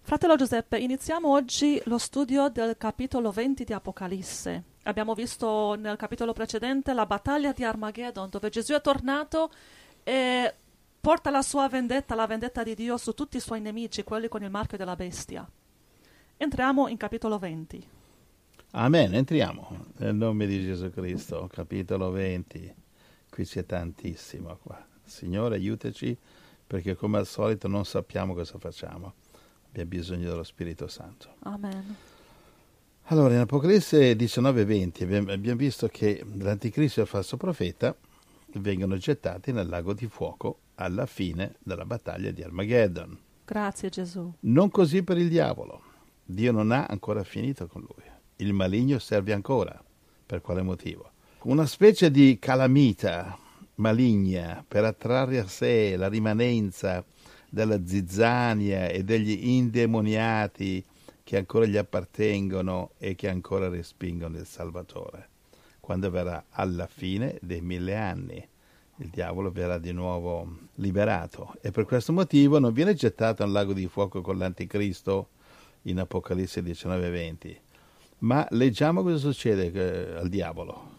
Fratello Giuseppe, iniziamo oggi lo studio del capitolo 20 di Apocalisse. Abbiamo visto nel capitolo precedente la battaglia di Armageddon, dove Gesù è tornato e porta la sua vendetta, la vendetta di Dio su tutti i suoi nemici, quelli con il marchio della bestia. Entriamo in capitolo 20. Amen, entriamo nel nome di Gesù Cristo, capitolo 20. Qui c'è tantissimo qua. Signore, aiutaci, perché come al solito non sappiamo cosa facciamo. Abbiamo bisogno dello Spirito Santo. Amen. Allora, in Apocalisse 19:20 abbiamo visto che l'Anticristo e il falso profeta vengono gettati nel lago di fuoco alla fine della battaglia di Armageddon. Grazie Gesù. Non così per il diavolo. Dio non ha ancora finito con lui. Il maligno serve ancora. Per quale motivo? Una specie di calamita maligna per attrarre a sé la rimanenza della zizzania e degli indemoniati che ancora gli appartengono e che ancora respingono il Salvatore. Quando verrà alla fine dei 1000 anni, il diavolo verrà di nuovo liberato e per questo motivo non viene gettato nel lago di fuoco con l'Anticristo in Apocalisse 19:20. Ma leggiamo cosa succede al diavolo.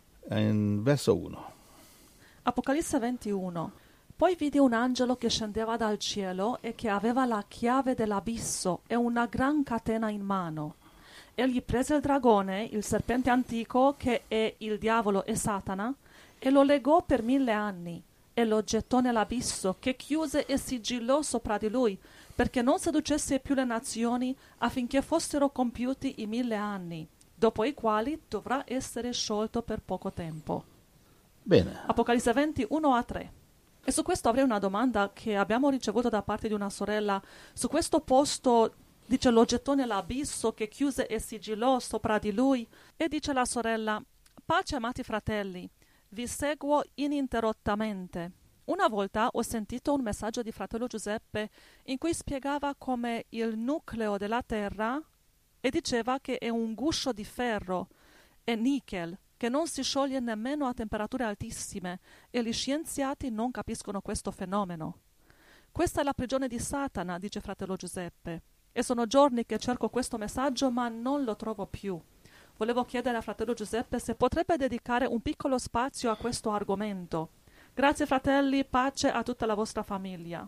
In verso 1. Apocalisse 21. Poi vidi un angelo che scendeva dal cielo e che aveva la chiave dell'abisso e una gran catena in mano. Egli prese il dragone, il serpente antico, che è il diavolo e Satana, e lo legò per 1000 anni, e lo gettò nell'abisso, che chiuse e sigillò sopra di lui, perché non seducesse più le nazioni, affinché fossero compiuti i 1000 anni, dopo i quali dovrà essere sciolto per poco tempo. Bene. Apocalisse 20, 1-3. E su questo avrei una domanda che abbiamo ricevuto da parte di una sorella. Su questo posto dice lo gettò nell'abisso che chiuse e sigillò sopra di lui. E dice la sorella: pace amati fratelli, vi seguo ininterrottamente. Una volta ho sentito un messaggio di fratello Giuseppe in cui spiegava come il nucleo della Terra e diceva che è un guscio di ferro e nickel che non si scioglie nemmeno a temperature altissime e gli scienziati non capiscono questo fenomeno. Questa è la prigione di Satana, dice fratello Giuseppe, e sono giorni che cerco questo messaggio ma non lo trovo più. Volevo chiedere a fratello Giuseppe se potrebbe dedicare un piccolo spazio a questo argomento. Grazie fratelli, pace a tutta la vostra famiglia.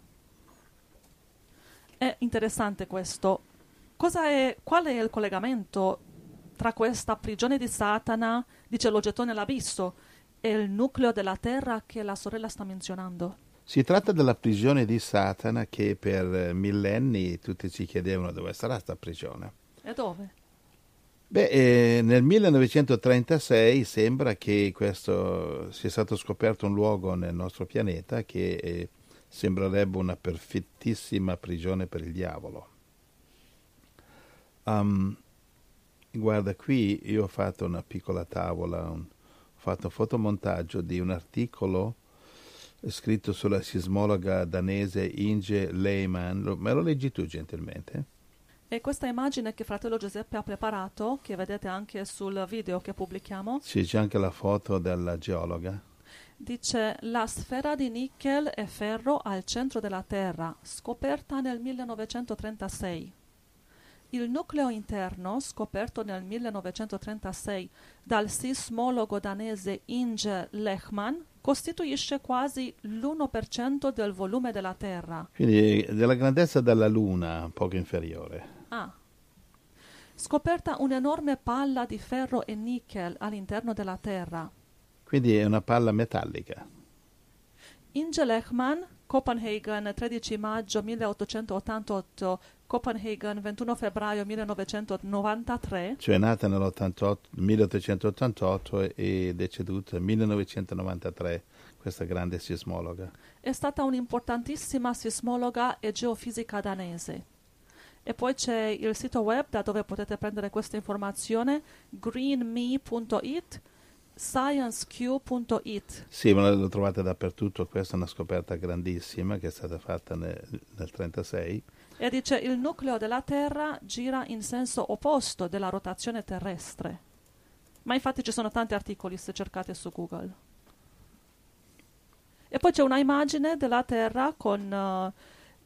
È interessante questo. Qual è il collegamento tra questa prigione di Satana, dice lo gettò nell'abisso, e il nucleo della terra che la sorella sta menzionando? Si tratta della prigione di Satana che per millenni tutti ci chiedevano dove sarà questa prigione. E dove? Nel 1936 sembra che questo sia stato scoperto un luogo nel nostro pianeta che sembrerebbe una perfettissima prigione per il diavolo. Guarda, qui io ho fatto una piccola tavola, ho fatto un fotomontaggio di un articolo scritto sulla sismologa danese Inge Lehmann. Me lo leggi tu gentilmente? E questa immagine che fratello Giuseppe ha preparato, che vedete anche sul video che pubblichiamo, Sì, c'è anche la foto della geologa. dice la sfera di nickel e ferro al centro della Terra, scoperta nel 1936. Il nucleo interno, scoperto nel 1936 dal sismologo danese Inge Lehmann, costituisce quasi l'1% del volume della Terra. Quindi della grandezza della Luna, poco inferiore. Scoperta un'enorme palla di ferro e nickel all'interno della Terra. Quindi è una palla metallica. Inge Lehmann, Copenaghen, 13 maggio 1888, Copenaghen, 21 febbraio 1993. Cioè è nata nel 1888 e deceduta nel 1993, questa grande sismologa. È stata un'importantissima sismologa e geofisica danese. E poi c'è il sito web da dove potete prendere questa informazione, greenme.it, scienceq.it. Sì, ma lo trovate dappertutto. Questa è una scoperta grandissima che è stata fatta nel 1936. E dice il nucleo della Terra gira in senso opposto della rotazione terrestre. Ma infatti ci sono tanti articoli se cercate su Google. E poi c'è una immagine della Terra con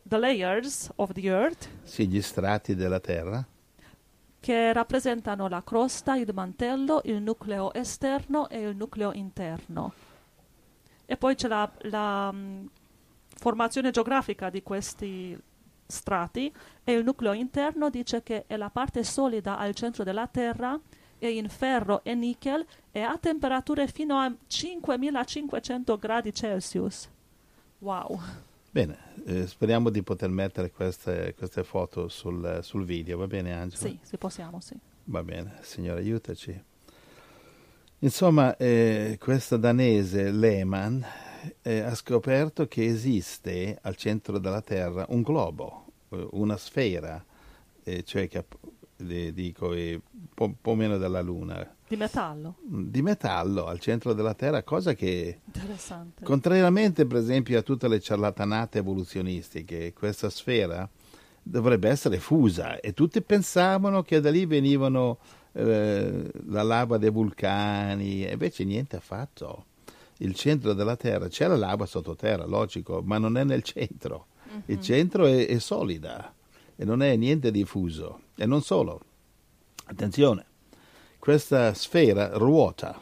the layers of the earth, sì, gli strati della terra, che rappresentano la crosta, il mantello, il nucleo esterno e il nucleo interno. E poi c'è la formazione geografica di questi strati, e il nucleo interno dice che è la parte solida al centro della Terra, è in ferro e nickel e ha temperature fino a 5500 gradi Celsius. Wow. Bene, speriamo di poter mettere queste foto sul video, va bene Angela? Sì, possiamo, sì. Va bene, Signore aiutaci. Insomma, questa danese Lehmann ha scoperto che esiste al centro della Terra un globo, una sfera, cioè che dico un po' meno della Luna. Di metallo. Di metallo al centro della Terra, cosa che, interessante, contrariamente per esempio a tutte le ciarlatanate evoluzionistiche, questa sfera dovrebbe essere fusa e tutti pensavano che da lì venivano la lava dei vulcani, e invece niente affatto. Il centro della Terra, c'è la lava sottoterra, logico, ma non è nel centro. Mm-hmm. Il centro è solida e non è niente diffuso. E non solo, attenzione, questa sfera ruota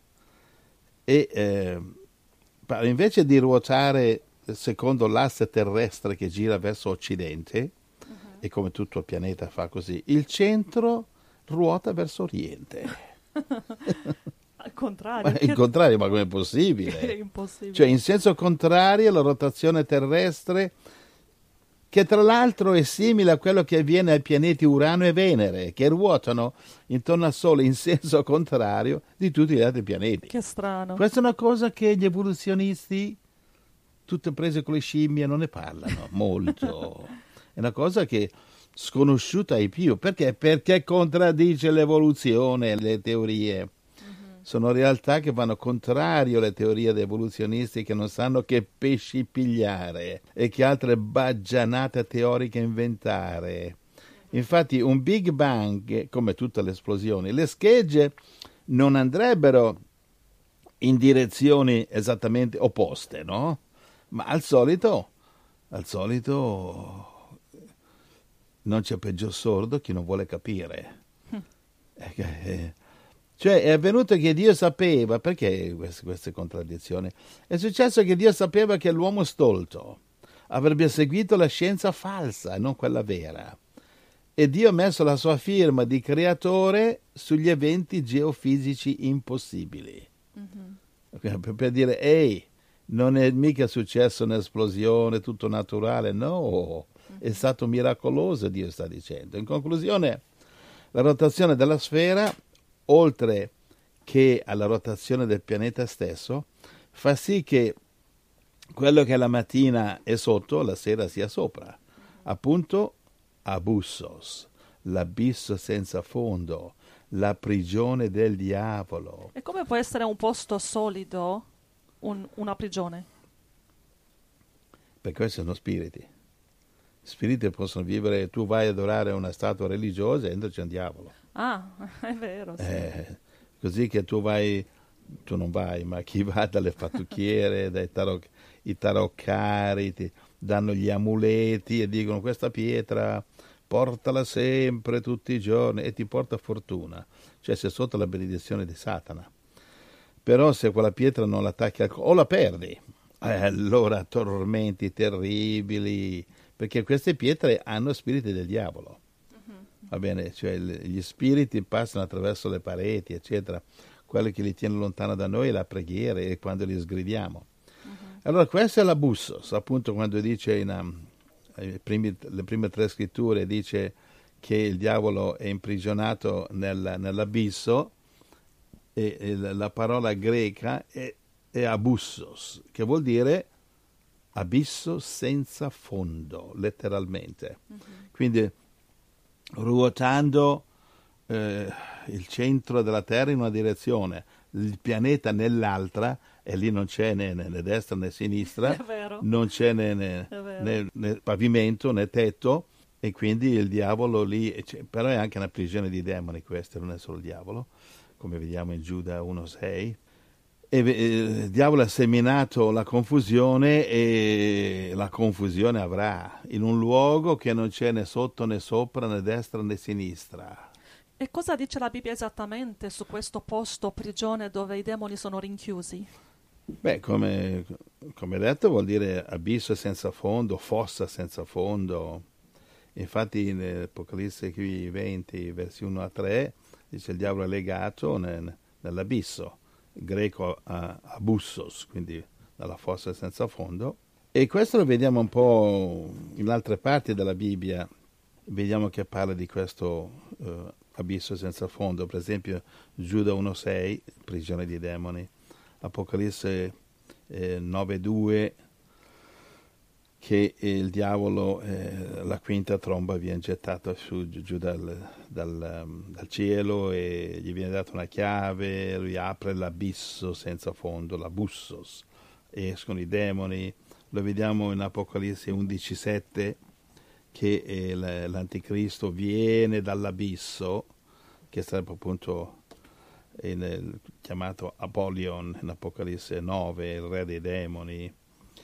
e invece di ruotare secondo l'asse terrestre che gira verso occidente, e come tutto il pianeta fa così, il centro ruota verso oriente. Al contrario. Ma il contrario, ma com'è possibile? È impossibile. Cioè in senso contrario alla rotazione terrestre, che tra l'altro è simile a quello che avviene ai pianeti Urano e Venere, che ruotano intorno al Sole in senso contrario di tutti gli altri pianeti. Che strano. Questa è una cosa che gli evoluzionisti, tutte prese con le scimmie, non ne parlano molto. È una cosa che sconosciuta ai più. Perché? Perché contraddice l'evoluzione, le teorie. Sono realtà che vanno contrario alle teorie dei evoluzionisti, che non sanno che pesci pigliare e che altre baggianate teoriche inventare. Infatti un Big Bang, come tutte le esplosioni, le schegge non andrebbero in direzioni esattamente opposte, no? Ma al solito non c'è peggior sordo chi non vuole capire. Cioè è avvenuto che Dio sapeva, perché queste contraddizioni? È successo che Dio sapeva che l'uomo stolto avrebbe seguito la scienza falsa e non quella vera. E Dio ha messo la sua firma di creatore sugli eventi geofisici impossibili. Per dire, ehi, non è mica successo un'esplosione, tutto naturale, no, è stato miracoloso, Dio sta dicendo. In conclusione, la rotazione della sfera, oltre che alla rotazione del pianeta stesso, fa sì che quello che la mattina è sotto, la sera sia sopra. Appunto, abussos, l'abisso senza fondo, la prigione del diavolo. E come può essere un posto solido una prigione? Perché sono spiriti. Spiriti possono vivere, tu vai ad adorare una statua religiosa e dentro c'è un diavolo. Ah, è vero, sì. Così che tu non vai, ma chi va dalle fattucchiere, i taroccari, ti danno gli amuleti e dicono questa pietra portala sempre, tutti i giorni, e ti porta fortuna. Cioè sei sotto la benedizione di Satana. Però se quella pietra non l'attacchi o la perdi, allora tormenti terribili, perché queste pietre hanno spiriti del diavolo. Va bene, cioè gli spiriti passano attraverso le pareti, eccetera. Quello che li tiene lontano da noi è la preghiera e quando li sgridiamo. Allora questo è l'abussos, appunto quando dice le prime tre scritture, dice che il diavolo è imprigionato nell'abisso, e la parola greca è abussos, che vuol dire abisso senza fondo, letteralmente. Quindi ruotando il centro della Terra in una direzione, il pianeta nell'altra, e lì non c'è né destra né sinistra, non c'è né pavimento né tetto, e quindi il diavolo lì, però è anche una prigione di demoni questa, non è solo il diavolo, come vediamo in Giuda 1,6, il diavolo ha seminato la confusione e la confusione avrà in un luogo che non c'è né sotto né sopra né destra né sinistra. E cosa dice la Bibbia esattamente su questo posto prigione dove i demoni sono rinchiusi? Beh, come detto, vuol dire abisso senza fondo, fossa senza fondo. Infatti in Apocalisse qui 20, versi 1 a 3, dice il diavolo è legato nell'abisso, il greco abussos, quindi nella fossa senza fondo. E questo lo vediamo un po' in altre parti della Bibbia, vediamo che parla di questo abisso senza fondo, per esempio Giuda 1,6, prigione di demoni, Apocalisse 9,2, che il diavolo, la quinta tromba, viene gettata giù dal cielo e gli viene data una chiave, lui apre l'abisso senza fondo, l'abussos, escono i demoni. Lo vediamo in Apocalisse 11,7, che l'anticristo viene dall'abisso, che sarebbe appunto chiamato Apollyon in Apocalisse 9, il re dei demoni,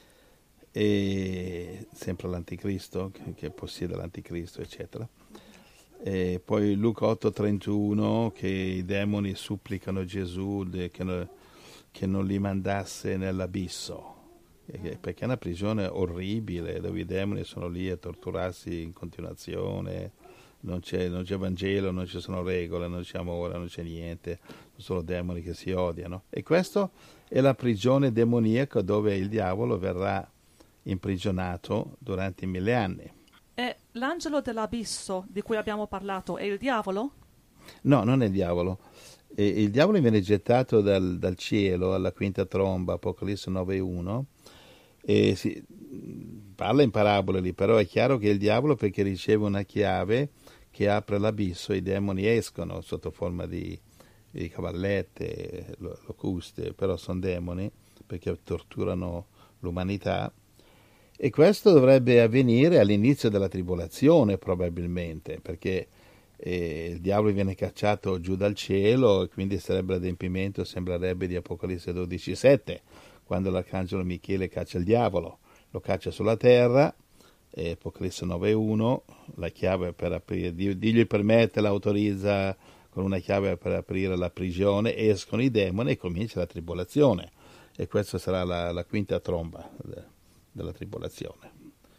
e sempre l'anticristo, che possiede l'anticristo, eccetera. E poi Luca 8,31, che i demoni supplicano Gesù che non li mandasse nell'abisso, perché è una prigione orribile dove i demoni sono lì a torturarsi in continuazione, non c'è Vangelo, non ci sono regole, non c'è amore, non c'è niente, sono solo demoni che si odiano. E questa è la prigione demoniaca dove il diavolo verrà imprigionato durante 1000 anni. E l'angelo dell'abisso di cui abbiamo parlato è il diavolo? No, non è il diavolo. Il diavolo viene gettato dal cielo alla quinta tromba, Apocalisse 9,1, e si parla in parabole lì, però è chiaro che il diavolo, perché riceve una chiave che apre l'abisso, i demoni escono sotto forma di cavallette, locuste, però sono demoni perché torturano l'umanità. E questo dovrebbe avvenire all'inizio della tribolazione probabilmente, perché il diavolo viene cacciato giù dal cielo e quindi sarebbe l'adempimento, sembrerebbe, di Apocalisse 12,7, quando l'arcangelo Michele caccia il diavolo, lo caccia sulla terra, e Apocalisse 9,1, la chiave per aprire, Dio gli permette, l'autorizza con una chiave per aprire la prigione, escono i demoni e comincia la tribolazione, e questa sarà la quinta tromba della tribolazione.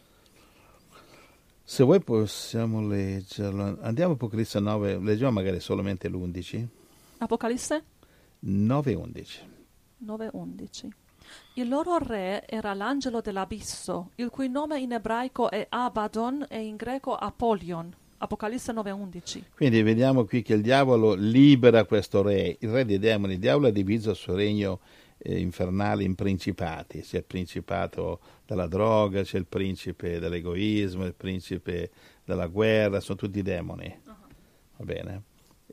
Se vuoi possiamo leggerlo, andiamo a Apocalisse 9, leggiamo magari solamente l'11. Apocalisse 9,11. 9:11. Il loro re era l'angelo dell'abisso, il cui nome in ebraico è Abaddon e in greco Apollyon. Apocalisse 9:11. Quindi vediamo qui che il diavolo libera questo re, il re dei demoni. Il diavolo ha diviso il suo regno infernale in principati. C'è il principato della droga, c'è il principe dell'egoismo, il principe della guerra, sono tutti demoni. Va bene?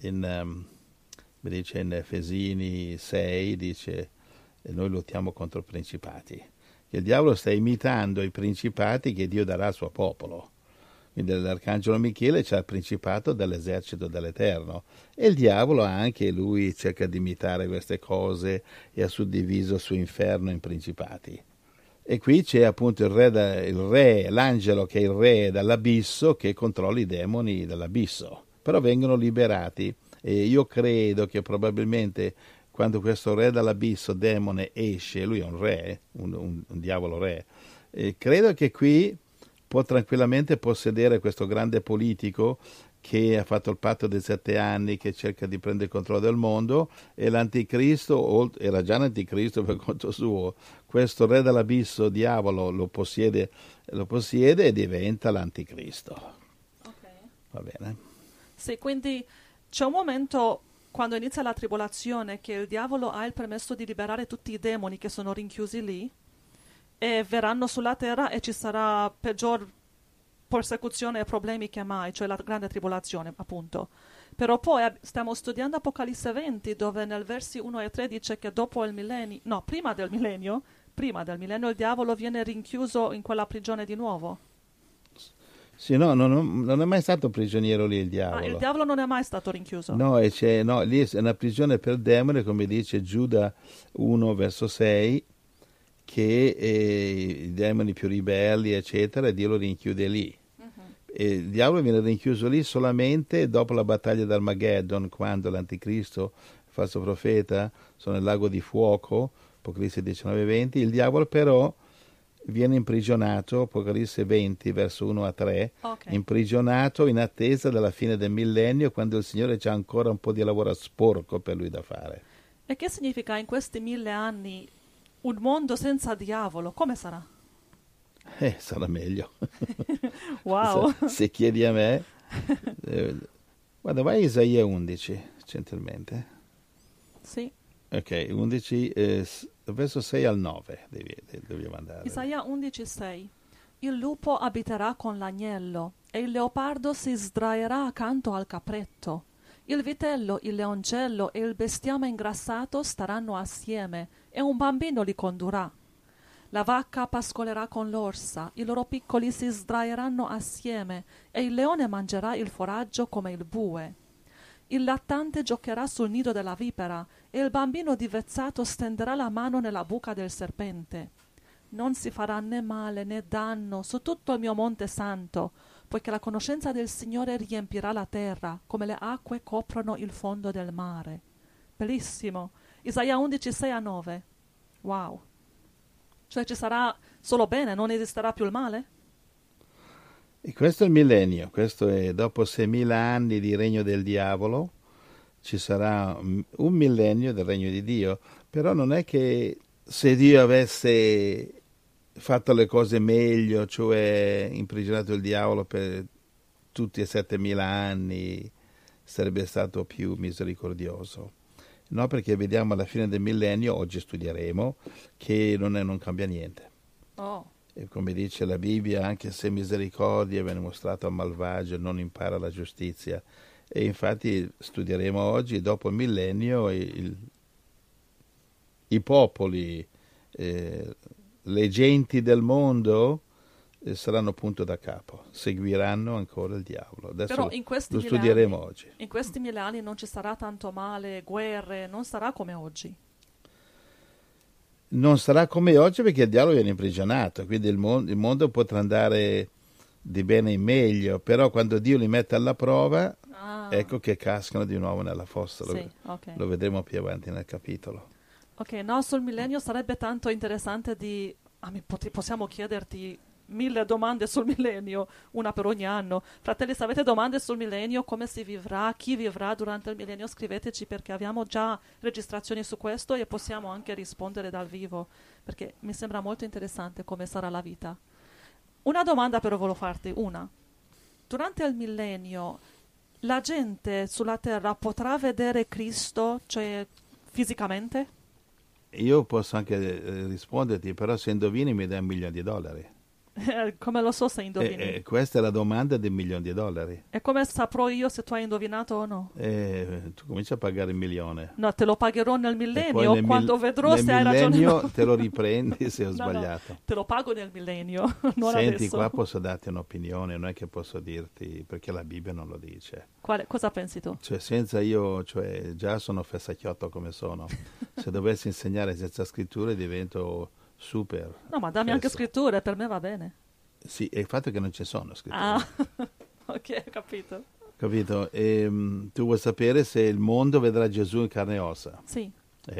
Dice in Efesini 6, dice, noi lottiamo contro i principati. Il diavolo sta imitando i principati che Dio darà al suo popolo. Quindi l'arcangelo Michele c'ha il principato dell'esercito dell'Eterno, e il diavolo anche lui cerca di imitare queste cose e ha suddiviso il suo inferno in principati. E qui c'è appunto il re, l'angelo che è il re dall'abisso, che controlla i demoni dell'abisso, però vengono liberati, e io credo che probabilmente quando questo re dall'abisso, demone, esce, lui è un re, un diavolo re, credo che qui può tranquillamente possedere questo grande politico che ha fatto il patto dei 7 anni, che cerca di prendere il controllo del mondo, e l'anticristo, era già l'anticristo per conto suo, questo re dell'abisso, diavolo, lo possiede e diventa l'anticristo. Okay. Va bene? Sì, quindi c'è un momento quando inizia la tribolazione che il diavolo ha il permesso di liberare tutti i demoni che sono rinchiusi lì, e verranno sulla terra e ci sarà peggior persecuzione e problemi che mai, cioè la grande tribolazione, appunto. Però poi stiamo studiando Apocalisse 20, dove nel versi 1 e 3 dice che dopo il millennio, no, prima del millennio il diavolo viene rinchiuso in quella prigione di nuovo. Sì, no, non è mai stato prigioniero lì il Ah, diavolo. il diavolo non è mai stato rinchiuso. No, no, lì è una prigione per demoni, come dice Giuda 1, verso 6, che i demoni più ribelli, eccetera, Dio lo rinchiude lì. E il diavolo viene rinchiuso lì solamente dopo la battaglia d'Armageddon, quando l'anticristo, il falso profeta, sono nel lago di fuoco, Apocalisse 19-20. Il diavolo però viene imprigionato, Apocalisse 20, verso 1 a 3, Ok. imprigionato in attesa della fine del millennio, quando il Signore c'ha ancora un po' di lavoro sporco per lui da fare. E che significa in questi 1000 anni un mondo senza diavolo? Come sarà? Sarà meglio. Wow. Se chiedi a me, guarda, vai a Isaia 11, gentilmente. Sì. Ok, 11, verso 6 al 9 dobbiamo andare. Isaia 11,6. Il lupo abiterà con l'agnello e il leopardo si sdraierà accanto al capretto. Il vitello, il leoncello e il bestiame ingrassato staranno assieme e un bambino li condurrà. La vacca pascolerà con l'orsa, i loro piccoli si sdraieranno assieme e il leone mangerà il foraggio come il bue. Il lattante giocherà sul nido della vipera e il bambino divezzato stenderà la mano nella buca del serpente. Non si farà né male né danno su tutto il mio monte santo, poiché la conoscenza del Signore riempirà la terra, come le acque coprono il fondo del mare. Bellissimo. Isaia 11, 6 a 9. Wow. Cioè ci sarà solo bene, non esisterà più il male? E questo è il millennio, questo è dopo 6.000 anni di regno del diavolo, ci sarà un millennio del regno di Dio, però non è che se Dio avesse fatto le cose meglio, cioè imprigionato il diavolo per tutti e 7.000 anni, sarebbe stato più misericordioso. No, perché vediamo alla fine del millennio, oggi studieremo, che non cambia niente. Oh. E come dice la Bibbia, anche se misericordia viene mostrata al malvagio, non impara la giustizia. E infatti studieremo oggi, dopo il millennio, i popoli, le genti del mondo saranno punto da capo, seguiranno ancora il diavolo. Adesso Però in questi lo 1000 studieremo anni, oggi. in questi 1000 anni non ci sarà tanto male, guerre, non sarà come oggi. Non sarà come oggi perché il diavolo viene imprigionato, quindi il mondo potrà andare di bene in meglio, però quando Dio li mette alla prova, ecco che cascano di nuovo nella fossa. Sì, ok. Lo vedremo più avanti nel capitolo. Ok, no, sul millennio sarebbe tanto interessante di... possiamo chiederti 1000 domande sul millennio, una per ogni anno. Fratelli, se avete domande sul millennio, come si vivrà, chi vivrà durante il millennio, scriveteci perché abbiamo già registrazioni su questo e possiamo anche rispondere dal vivo, perché mi sembra molto interessante come sarà la vita. Una domanda però volevo farti, una. Durante il millennio la gente sulla terra potrà vedere Cristo, cioè fisicamente? Io posso anche risponderti, però se indovini mi dai $1.000.000. Come lo so se indovini? Questa è la domanda di $1.000.000. E come saprò io se tu hai indovinato o no? Tu cominci a pagare $1.000.000. No, te lo pagherò nel E poi millennio quando vedrò se hai ragione. Nel o no. millennio te lo riprendi se ho No, sbagliato. no, te lo pago nel millennio, non Senti, adesso. qua posso darti un'opinione, non è che posso dirti, perché la Bibbia non lo dice. Cosa pensi tu? Cioè, cioè, già sono fessacchiotto come sono. Se dovessi insegnare senza scritture divento super. No, ma dammi anche scritture, per me va bene. Sì, è il fatto che non ci sono scritture. Ah, ok, ho capito. Capito? E, tu vuoi sapere se il mondo vedrà Gesù in carne e ossa? Sì.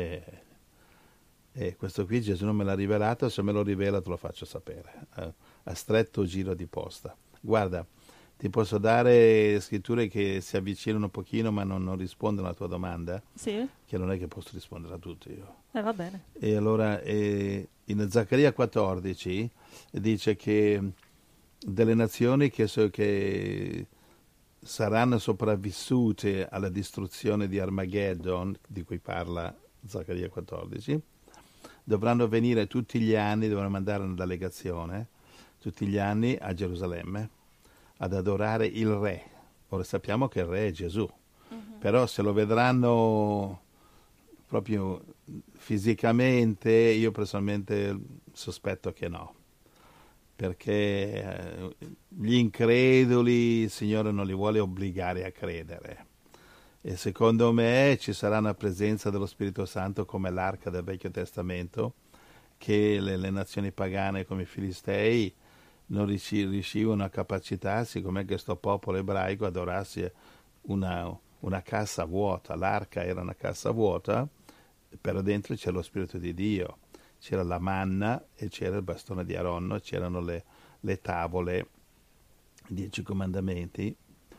Questo qui Gesù non me l'ha rivelato, se me lo rivela te lo faccio sapere. A stretto giro di posta. Guarda, ti posso dare scritture che si avvicinano un pochino ma non rispondono alla tua domanda. Sì? Che non è che posso rispondere a tutti io. Va bene. E allora in Zaccaria 14 dice che delle nazioni che saranno sopravvissute alla distruzione di Armageddon, di cui parla Zaccaria 14, dovranno venire tutti gli anni, dovranno mandare una delegazione tutti gli anni a Gerusalemme ad adorare il re. Ora sappiamo che il re è Gesù, però se lo vedranno proprio fisicamente, io personalmente sospetto che no. perché gli increduli il Signore non li vuole obbligare a credere. E secondo me ci sarà una presenza dello Spirito Santo come l'arca del Vecchio Testamento, che le nazioni pagane come i Filistei non riuscivano a capacitarsi, come questo popolo ebraico, adorasse una cassa vuota. L'arca era una cassa vuota, però dentro c'era lo Spirito di Dio, c'era la manna e c'era il bastone di Aronno, c'erano le tavole, 10 comandamenti.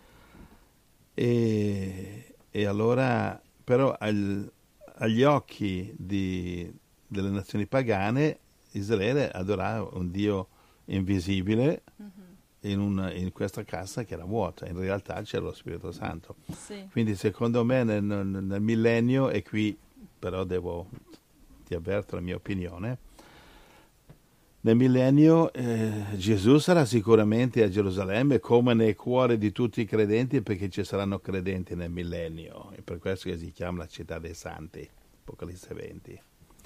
E allora, però agli occhi delle nazioni pagane, Israele adorava un Dio invisibile in questa cassa che era vuota. In realtà c'era lo Spirito Santo. Sì. Quindi secondo me nel millennio, e qui però ti avverto la mia opinione, nel millennio Gesù sarà sicuramente a Gerusalemme, come nei cuori di tutti i credenti, perché ci saranno credenti nel millennio, e per questo che si chiama la città dei santi, Apocalisse 20.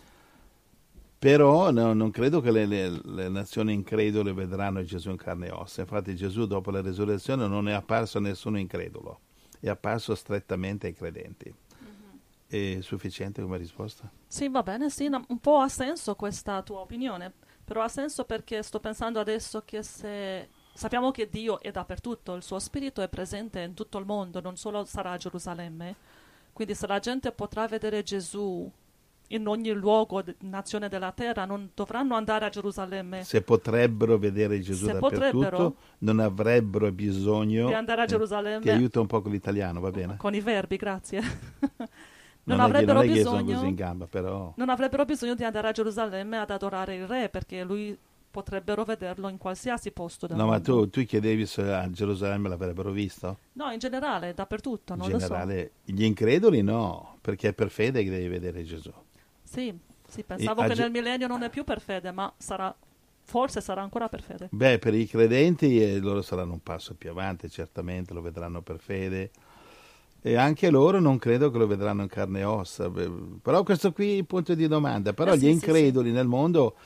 Però non credo che le nazioni incredule vedranno Gesù in carne e ossa. Infatti Gesù dopo la resurrezione non è apparso a nessuno incredulo, è apparso strettamente ai credenti. È sufficiente come risposta? Sì, va bene, sì, un po' ha senso questa tua opinione, però ha senso perché sto pensando adesso che se sappiamo che Dio è dappertutto, il suo spirito è presente in tutto il mondo, non solo sarà a Gerusalemme, quindi se la gente potrà vedere Gesù in ogni luogo, nazione della terra, non dovranno andare a Gerusalemme. Se potrebbero vedere Gesù dappertutto, non avrebbero bisogno di andare a Gerusalemme. Ti aiuto un po' con l'italiano, va bene? Con i verbi, grazie. Non avrebbero è che bisogno, sono così in gamba, però. Non avrebbero bisogno di andare a Gerusalemme ad adorare il re, perché lui potrebbero vederlo in qualsiasi posto del mondo. Ma tu chiedevi se a Gerusalemme l'avrebbero visto? No, in generale, dappertutto, non lo so. In generale, gli increduli no, perché è per fede che devi vedere Gesù. Sì, pensavo che nel millennio non è più per fede, ma forse sarà ancora per fede. Beh, per i credenti loro saranno un passo più avanti, certamente lo vedranno per fede. E anche loro non credo che lo vedranno in carne e ossa. Però questo qui è il punto di domanda. Però gli increduli nel mondo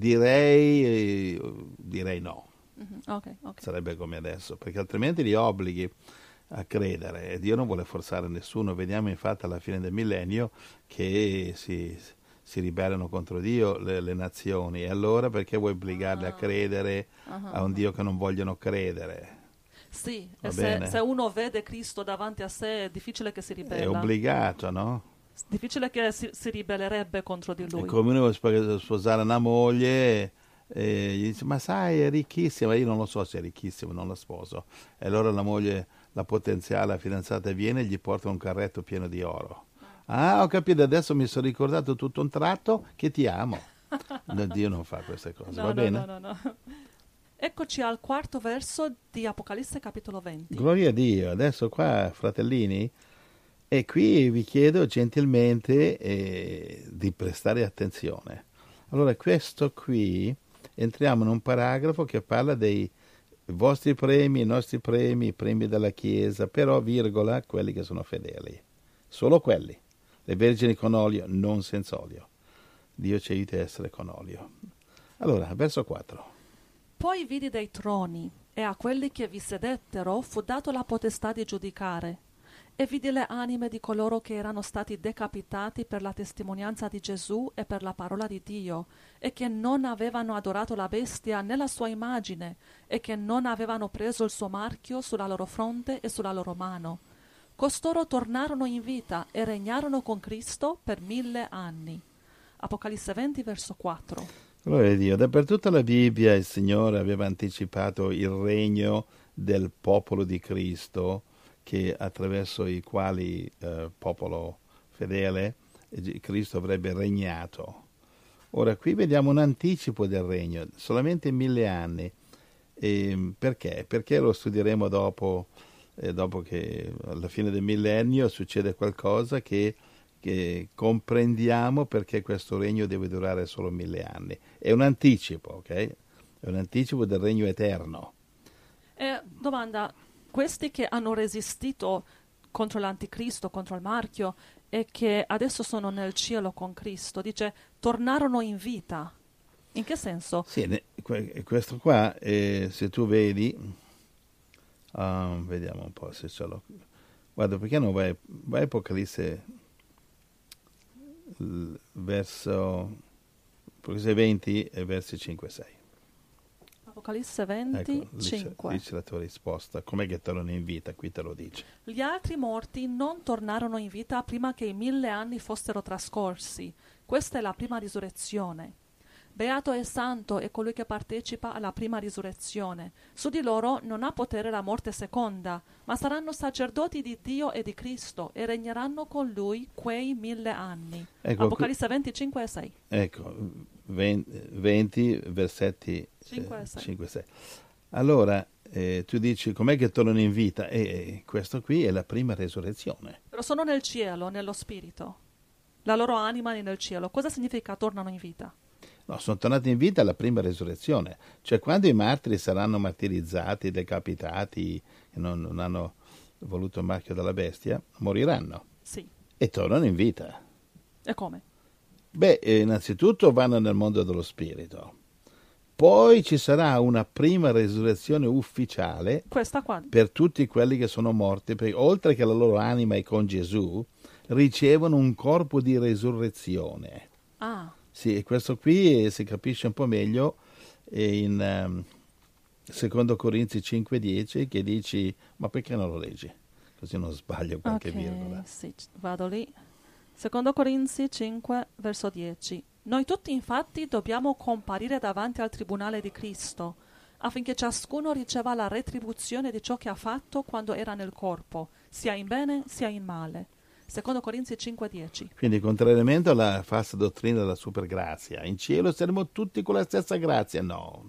direi no. Okay. Sarebbe come adesso, perché altrimenti li obblighi a credere. E Dio non vuole forzare nessuno. Vediamo infatti alla fine del millennio che si ribellano contro Dio le nazioni. E allora perché vuoi obbligarli a credere a un Dio che non vogliono credere? Sì, e se uno vede Cristo davanti a sé è difficile che si ribella. È obbligato, no? È difficile che si ribellerebbe contro di lui. È come uno vuole sposare una moglie e gli dice: ma sai, è ricchissima. Io non lo so se è ricchissima, non la sposo. E allora la moglie, la potenziale fidanzata, viene e gli porta un carretto pieno di oro. Ah, ho capito, adesso mi sono ricordato tutto un tratto che ti amo. No, Dio non fa queste cose, va bene? No. Eccoci al quarto verso di Apocalisse capitolo 20. Gloria a Dio. Adesso qua, fratellini, e qui vi chiedo gentilmente di prestare attenzione. Allora, questo qui, entriamo in un paragrafo che parla dei vostri premi, i nostri premi, i premi della Chiesa, però, virgola, quelli che sono fedeli. Solo quelli. Le vergini con olio, non senza olio. Dio ci aiuti a essere con olio. Allora, verso 4. Poi vidi dei troni, e a quelli che vi sedettero fu dato la potestà di giudicare. E vidi le anime di coloro che erano stati decapitati per la testimonianza di Gesù e per la parola di Dio, e che non avevano adorato la bestia né la sua immagine, e che non avevano preso il suo marchio sulla loro fronte e sulla loro mano. Costoro tornarono in vita e regnarono con Cristo per 1000 anni. Apocalisse 20, verso 4. Gloria a Dio. Dappertutto la Bibbia il Signore aveva anticipato il regno del popolo di Cristo, che attraverso i quali popolo fedele Cristo avrebbe regnato. Ora qui vediamo un anticipo del regno, solamente 1000 anni. Perché? Perché lo studieremo dopo che alla fine del millennio succede qualcosa che comprendiamo perché questo regno deve durare solo 1000 anni. È un anticipo, ok? È un anticipo del regno eterno. Domanda, questi che hanno resistito contro l'anticristo, contro il marchio, e che adesso sono nel cielo con Cristo, dice, tornarono in vita. In che senso? Sì, questo qua, se tu vedi, vediamo un po' se ce l'ho. Guarda, perché non vai a Apocalisse, verso Apocalisse 20 e versi 5 e 6. Apocalisse 20, Ecco, 5. dice la tua risposta. Com'è che tornano in vita? Qui te lo dice. Gli altri morti non tornarono in vita prima che i 1000 anni fossero trascorsi. Questa è la prima risurrezione. Beato e santo è colui che partecipa alla prima risurrezione. Su di loro non ha potere la morte seconda, ma saranno sacerdoti di Dio e di Cristo e regneranno con lui quei 1000 anni. Ecco, Apocalisse 25 e 6. Ecco, 20 versetti 5 e 6. 5 e 6. Allora, tu dici, com'è che tornano in vita? E questo qui è la prima resurrezione. Però sono nel cielo, nello spirito. La loro anima è nel cielo. Cosa significa tornano in vita? No, sono tornati in vita alla prima resurrezione. Cioè, quando i martiri saranno martirizzati, decapitati, e non hanno voluto il marchio della bestia, moriranno. Sì. E tornano in vita. E come? Beh, innanzitutto vanno nel mondo dello spirito. Poi ci sarà una prima resurrezione ufficiale Questa qua. per tutti quelli che sono morti, perché oltre che la loro anima è con Gesù, ricevono un corpo di resurrezione. Ah. Sì, e questo qui si capisce un po' meglio in 2 Corinzi 5,10, che dici, ma perché non lo leggi? Così non sbaglio qualche virgola. Sì, vado lì. 2 Corinzi 5, verso 10. Noi tutti infatti dobbiamo comparire davanti al tribunale di Cristo, affinché ciascuno riceva la retribuzione di ciò che ha fatto quando era nel corpo, sia in bene sia in male. 2 Corinzi 5, 10. Quindi, contrariamente alla falsa dottrina della supergrazia, in cielo saremo tutti con la stessa grazia. No.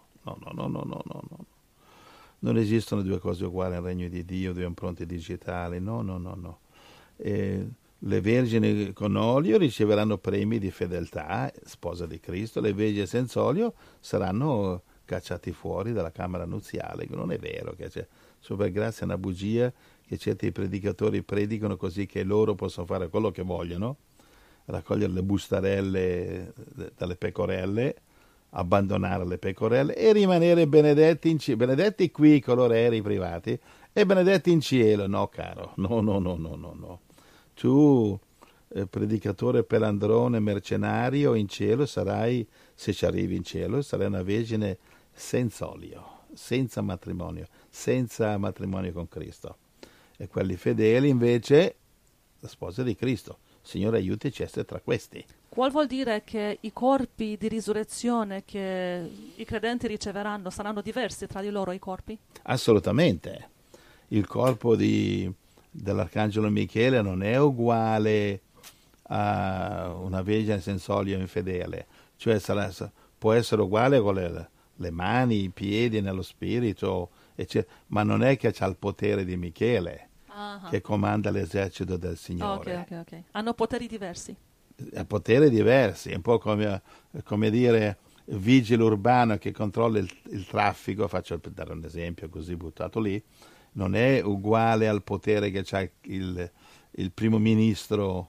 Non esistono due cose uguali nel regno di Dio, due impronte digitali. No. Le vergini con olio riceveranno premi di fedeltà, sposa di Cristo. Le vergini senza olio saranno cacciati fuori dalla camera nuziale. Non è vero che c'è supergrazia, è una bugia che certi predicatori predicano così che loro possono fare quello che vogliono, raccogliere le bustarelle dalle pecorelle, abbandonare le pecorelle e rimanere benedetti in cielo. Benedetti qui con loro aerei privati e benedetti in cielo. No, caro, no. Tu, predicatore pelandrone, mercenario, in cielo sarai, se ci arrivi in cielo, sarai una vergine senza olio, senza matrimonio con Cristo. E quelli fedeli invece, la sposa di Cristo. Signore, aiutici a essere tra questi. Qual vuol dire che i corpi di risurrezione che i credenti riceveranno saranno diversi tra di loro, i corpi? Assolutamente. Il corpo dell'arcangelo Michele non è uguale a una vergine senza olio infedele. Cioè può essere uguale con le mani, i piedi nello spirito, eccetera. Ma non è che ha il potere di Michele, che comanda l'esercito del Signore. Ok. Hanno poteri diversi. Poteri diversi, è un po' come dire vigile urbano che controlla il traffico, faccio per dare un esempio così buttato lì, non è uguale al potere che ha il primo ministro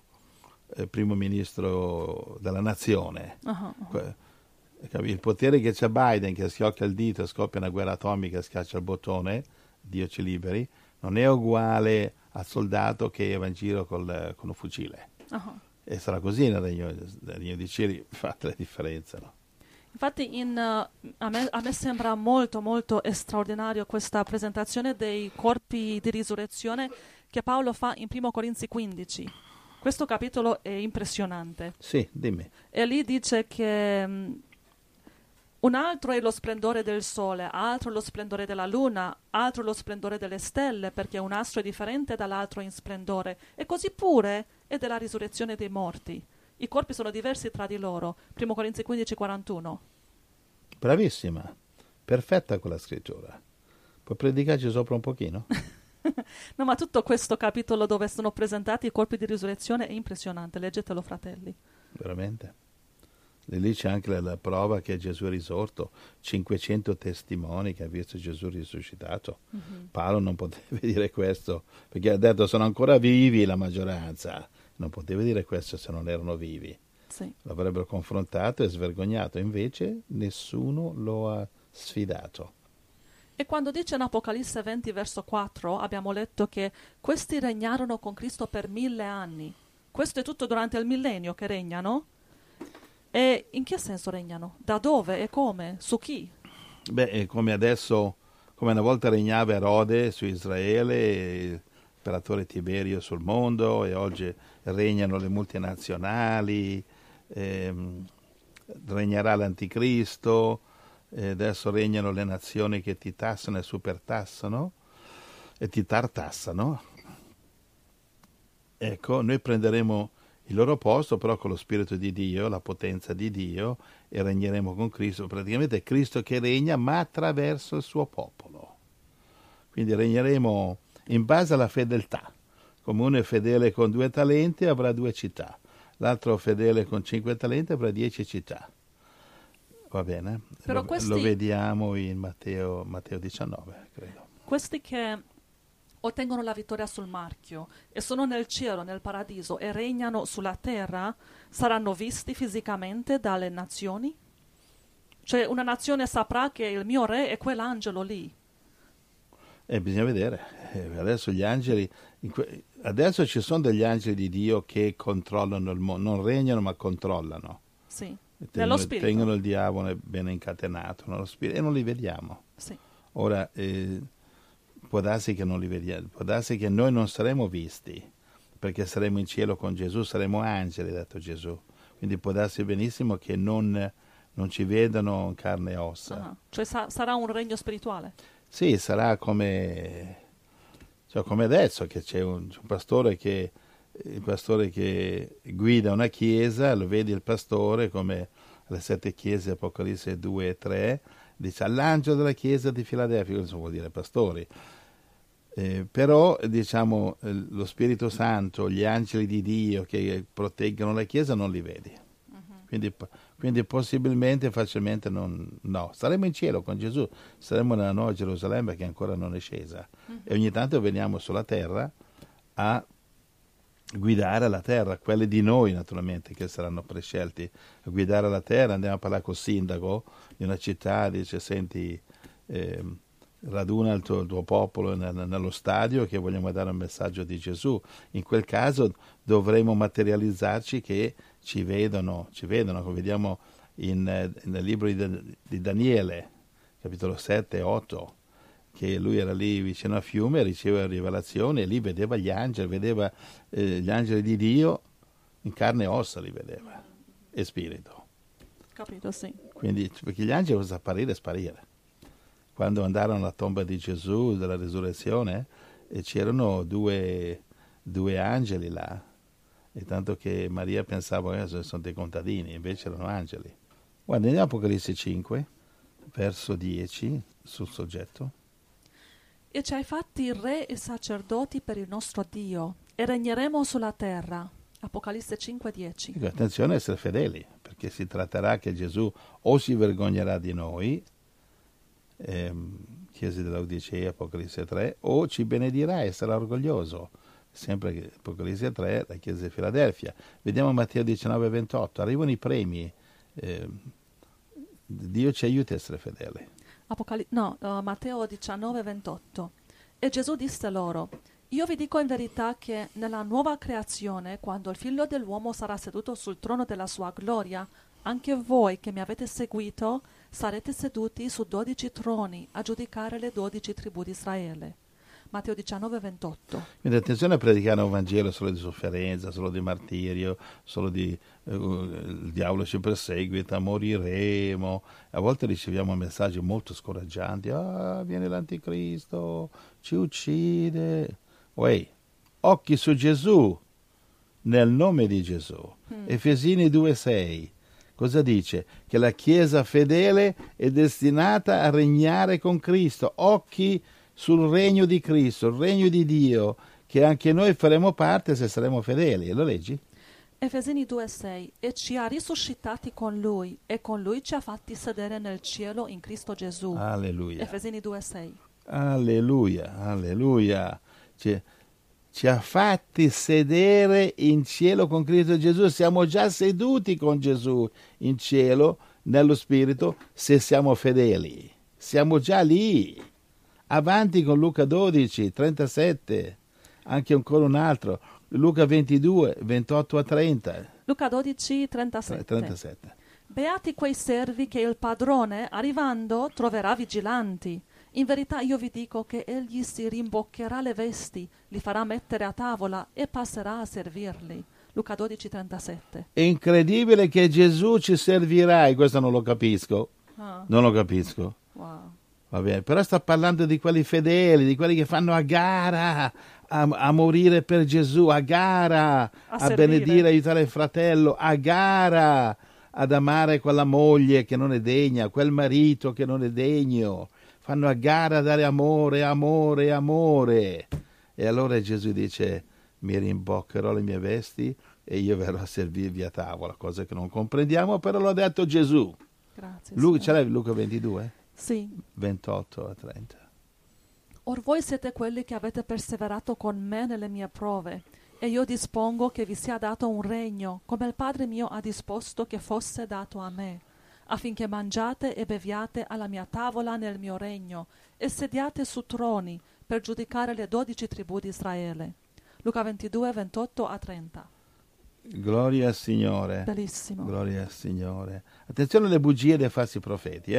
della nazione. Il potere che c'ha Biden, che schiocca il dito, scoppia una guerra atomica, schiaccia il bottone, Dio ci liberi, non è uguale al soldato che va in giro con un fucile. E sarà così nel regno di cieli, fate la differenza, no? Infatti a me sembra molto molto straordinario questa presentazione dei corpi di risurrezione che Paolo fa in 1 Corinzi 15. Questo capitolo è impressionante. Sì, dimmi. E lì dice che un altro è lo splendore del sole, altro lo splendore della luna, altro lo splendore delle stelle, perché un astro è differente dall'altro in splendore. E così pure è della risurrezione dei morti. I corpi sono diversi tra di loro. 1 Corinzi 15, 41. Bravissima, perfetta quella scrittura. Puoi predicarci sopra un pochino? No, ma tutto questo capitolo dove sono presentati i corpi di risurrezione è impressionante. Leggetelo, fratelli. Veramente. E lì c'è anche la prova che Gesù è risorto, 500 testimoni che hanno visto Gesù risuscitato. Paolo non poteva dire questo, perché ha detto sono ancora vivi la maggioranza. Non poteva dire questo se non erano vivi. Sì. L'avrebbero confrontato e svergognato, invece nessuno lo ha sfidato. E quando dice in Apocalisse 20, verso 4, abbiamo letto che questi regnarono con Cristo per 1000 anni. Questo è tutto durante il millennio che regnano? E in che senso regnano? Da dove e come? Su chi? Beh, è come adesso, come una volta regnava Erode su Israele, e l'imperatore Tiberio sul mondo, e oggi regnano le multinazionali, regnerà l'anticristo, e adesso regnano le nazioni che ti tassano e supertassano e ti tartassano. Ecco, noi prenderemo il loro posto, però con lo Spirito di Dio, la potenza di Dio, e regneremo con Cristo. Praticamente è Cristo che regna, ma attraverso il suo popolo. Quindi regneremo in base alla fedeltà. Come uno è fedele con 2 talenti avrà 2 città, l'altro fedele con 5 talenti avrà 10 città. Va bene? Però Lo vediamo in Matteo 19, credo. Questi che ottengono la vittoria sul marchio e sono nel cielo, nel paradiso e regnano sulla terra, saranno visti fisicamente dalle nazioni? Cioè una nazione saprà che il mio re è quell'angelo lì. Bisogna vedere. Adesso gli angeli, adesso ci sono degli angeli di Dio che controllano il mondo, non regnano ma controllano. Sì, nello spirito. Tengono il diavolo ben incatenato nello spirito e non li vediamo. Sì. Ora, può darsi che non li vediamo, può darsi che noi non saremo visti, perché saremo in cielo con Gesù, saremo angeli, ha detto Gesù. Quindi può darsi benissimo che non ci vedano in carne e ossa. Cioè sarà un regno spirituale? Sì, sarà come adesso, che c'è un pastore che guida una chiesa, lo vedi il pastore come alle 7 chiese, Apocalisse 2 e 3, dice all'angelo della chiesa di Filadelfia, questo vuol dire pastori. Però diciamo lo Spirito Santo, gli angeli di Dio che proteggono la chiesa non li vedi. Quindi possibilmente, facilmente no. Saremo in cielo con Gesù, saremo nella nuova Gerusalemme che ancora non è scesa. E ogni tanto veniamo sulla terra a guidare la terra, quelli di noi naturalmente che saranno prescelti a guidare la terra. Andiamo a parlare col sindaco di una città, dice senti, raduna il tuo popolo nello stadio che vogliamo dare un messaggio di Gesù. In quel caso dovremo materializzarci che ci vedono, come vediamo nel libro di Daniele, capitolo 7 e 8, che lui era lì vicino a fiume, riceveva rivelazioni e lì vedeva gli angeli, vedeva gli angeli di Dio in carne e ossa, li vedeva, e spirito. Capito, sì. Quindi, perché gli angeli possono apparire e sparire. Quando andarono alla tomba di Gesù, della risurrezione, c'erano due angeli là, e tanto che Maria pensava che sono dei contadini, invece erano angeli. Guarda, andiamo a Apocalisse 5, verso 10, sul soggetto. E ci hai fatti re e sacerdoti per il nostro Dio, e regneremo sulla terra. Apocalisse 5, 10. Attenzione a essere fedeli, perché si tratterà che Gesù o si vergognerà di noi, Chiesa dell'Odicea, Apocalisse 3, o ci benedirà e sarà orgoglioso. Sempre che Apocalisse 3, la Chiesa di Filadelfia. Vediamo Matteo 19, 28. Arrivano i premi. Dio ci aiuti a essere fedeli. Matteo 19, 28. E Gesù disse loro: Io vi dico in verità che nella nuova creazione, quando il Figlio dell'uomo sarà seduto sul trono della sua gloria, anche voi che mi avete seguito sarete seduti su 12 troni a giudicare le 12 tribù di Israele. Matteo 19, 28. Quindi attenzione a predicare un Vangelo solo di sofferenza, solo di martirio, solo di il diavolo ci perseguita, moriremo. A volte riceviamo messaggi molto scoraggianti. Viene l'anticristo, ci uccide. Occhi su Gesù, nel nome di Gesù. Efesini 2,6. Cosa dice? Che la Chiesa fedele è destinata a regnare con Cristo. Occhi sul regno di Cristo, il regno di Dio, che anche noi faremo parte se saremo fedeli. Lo leggi? Efesini 2,6. E ci ha risuscitati con Lui, e con Lui ci ha fatti sedere nel cielo in Cristo Gesù. Alleluia. Efesini 2,6. Alleluia, alleluia. ci ha fatti sedere in cielo con Cristo Gesù. Siamo già seduti con Gesù in cielo, nello Spirito, se siamo fedeli. Siamo già lì. Avanti con Luca 12, 37, anche ancora un altro. Luca 22, 28 a 30. Luca 12, 37. 37. Beati quei servi che il padrone, arrivando, troverà vigilanti. In verità io vi dico che egli si rimboccherà le vesti, li farà mettere a tavola e passerà a servirli. Luca 12, 37. È incredibile che Gesù ci servirà, e questo non lo capisco. Ah, Non lo capisco. wow. Va bene, però sta parlando di quelli fedeli, di quelli che fanno a gara a morire per Gesù, a gara a servire. benedire, aiutare il fratello, a gara ad amare quella moglie che non è degna, quel marito che non è degno. Fanno a gara a dare amore, amore, amore. E allora Gesù dice: mi rimboccherò le mie vesti e io verrò a servirvi a tavola, cosa che non comprendiamo, però l'ha detto Gesù. Grazie. Ce l'hai Luca 22? Sì. 28 a 30. Or voi siete quelli che avete perseverato con me nelle mie prove, e io dispongo che vi sia dato un regno, come il Padre mio ha disposto che fosse dato a me, affinché mangiate e beviate alla mia tavola nel mio regno, e sediate su troni per giudicare le 12 tribù di Israele. Luca 22, 28 a 30. Gloria al Signore. Bellissimo. Gloria al Signore. Attenzione alle bugie dei falsi profeti,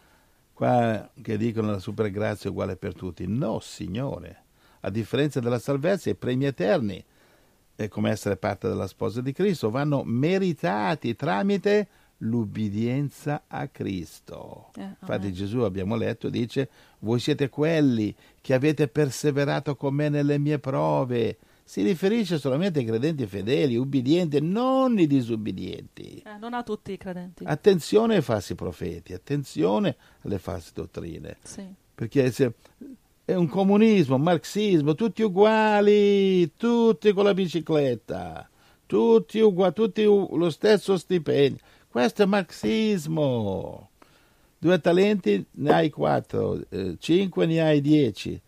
Qua che dicono la supergrazia è uguale per tutti. No, Signore. A differenza della salvezza, i premi eterni, è come essere parte della sposa di Cristo, vanno meritati tramite l'ubbidienza a Cristo. Infatti Gesù, abbiamo letto, dice: voi siete quelli che avete perseverato con me nelle mie prove. Si riferisce solamente ai credenti fedeli, ubbidienti, non i disubbidienti. Non a tutti i credenti. Attenzione ai falsi profeti, attenzione alle false dottrine. Sì. Perché è un comunismo, un marxismo, tutti uguali, tutti con la bicicletta, tutti uguali, tutti lo stesso stipendio. Questo è marxismo. 2 talenti ne hai 4, 5 ne hai 10.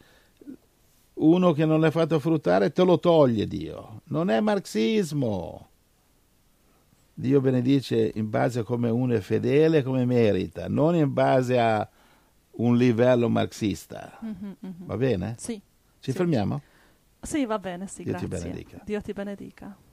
Uno che non l'hai fatto fruttare te lo toglie Dio. Non è marxismo. Dio benedice in base a come uno è fedele, come merita, non in base a un livello marxista. Va bene? Sì. Ci fermiamo? Sì, va bene, sì, Dio grazie. ti benedica. Dio ti benedica.